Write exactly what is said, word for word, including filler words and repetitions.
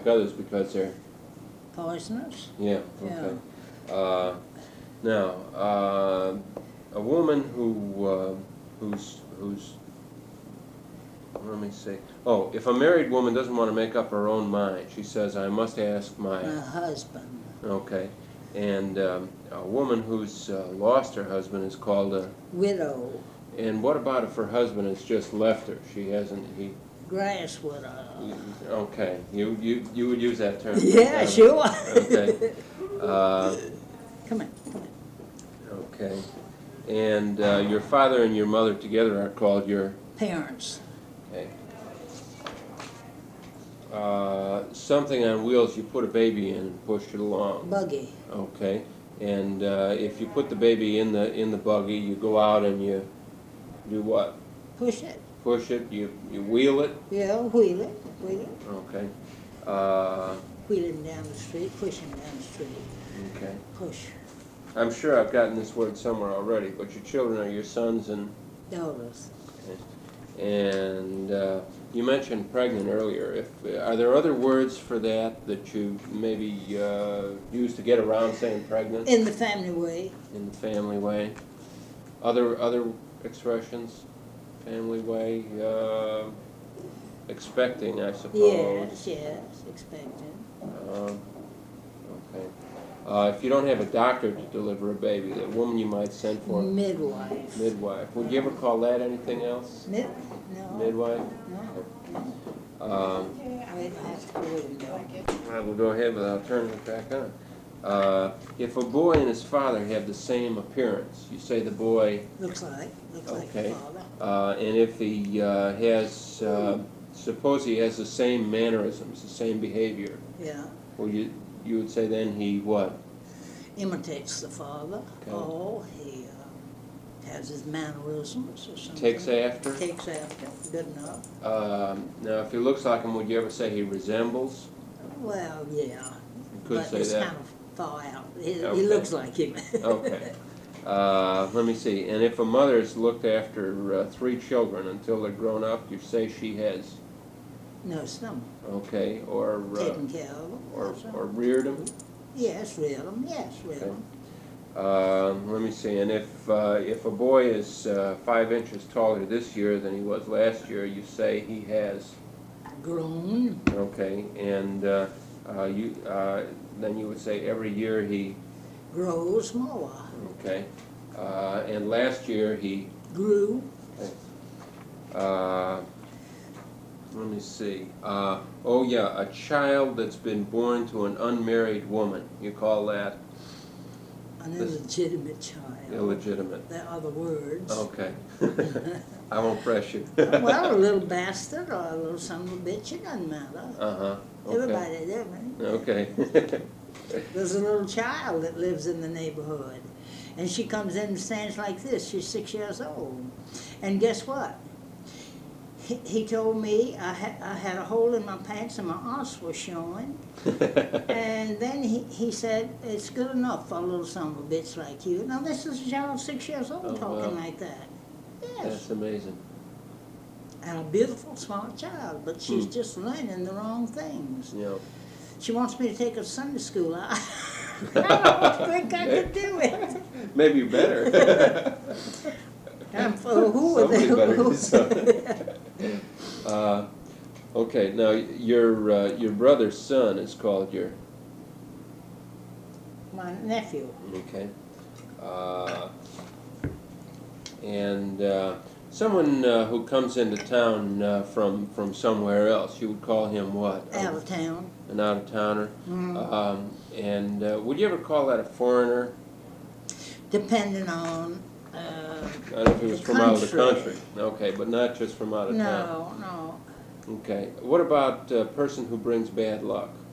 like others because they're poisonous. Yeah. Okay. Yeah. Uh, now, uh, a woman who uh, who's who's let me see. Oh, if a married woman doesn't want to make up her own mind, she says, "I must ask my My husband." Okay. And um, a woman who's uh, lost her husband is called a widow. And what about if her husband has just left her? She hasn't. He. Grass widow. Okay. You you you would use that term. Yeah, uh, sure. Okay. Uh, come on, come on. Okay. And uh, your father and your mother together are called your parents. Okay. Uh, something on wheels, you put a baby in and push it along. Buggy. Okay. And uh, if you put the baby in the in the buggy, you go out and you do what? Push it. Push it. You you wheel it. Yeah, wheel it. Wheel it. Okay. Uh, wheel him down the street. Push him down the street. Okay. Push. I'm sure I've gotten this word somewhere already, but your children are your sons and daughters. Okay. And uh, you mentioned pregnant earlier. If are there other words for that that you maybe uh, use to get around saying pregnant? In the family way. In the family way. Other other expressions, family way. Uh, expecting, I suppose. Yes, yes, expecting. Uh, okay. Uh, if you don't have a doctor to deliver a baby, the woman you might send for midwife. Midwife. Would you ever call that anything else? Mid no. Midwife. No. no. Um, I have to go with I will go ahead without turning it back on. Uh, if a boy and his father have the same appearance, you say the boy looks like looks okay. like the father. Uh, and if he uh, has, uh, suppose he has the same mannerisms, the same behavior. Yeah. Well, you you would say then he what? Imitates the father. Okay. Oh, he uh, has his mannerisms or something. Takes after. Takes after. Good enough. Um, now, if he looks like him, would you ever say he resembles? Well, yeah. You could but say it's that. kind of far out. He, Okay. he looks like him. Okay. Uh, let me see. And if a mother's looked after uh, three children until they're grown up, you say she has. No, some. Okay. Or. Uh, Taken care of them. Or, or reared them. Yes, reared them. Yes, reared Okay. them. Um, let me see. And if uh, if a boy is uh, five inches taller this year than he was last year, you say he has. Grown. Okay. And uh, uh, you uh, then you would say every year he. Grows more. Okay. Uh, and last year he. Grew. Okay. Uh, let me see. Uh, oh yeah, a child that's been born to an unmarried woman. You call that? An illegitimate child. Illegitimate. There are the words. Okay. I won't press you. Well, a little bastard or a little son of a bitch, it doesn't matter. Uh-huh. Okay. Everybody's different. Okay. There's a little child that lives in the neighborhood, and she comes in and stands like this. She's six years old. And guess what? He, he told me I, ha I had a hole in my pants and my arse was showing. And then he, he said, it's good enough for a little son of a bitch like you. Now this is a child six years old Oh, talking wow. like that. Yes. That's amazing. And a beautiful, smart child, but she's Hmm. just learning the wrong things. Yeah. She wants me to take her to Sunday school. I, I don't think I could do it. Maybe better. And for who are they? Somebody better decide. uh, okay, now your uh, your brother's son is called your. My nephew. Okay. Uh, and uh, someone uh, who comes into town uh, from from somewhere else, you would call him what? Out of town. An out-of-towner. Mm-hmm. Um, and uh, would you ever call that a foreigner? Depending on. Uh, I don't know if he was the from out of the country. country. Okay, but not just from out of town. No, no. Okay. What about a person who brings bad luck?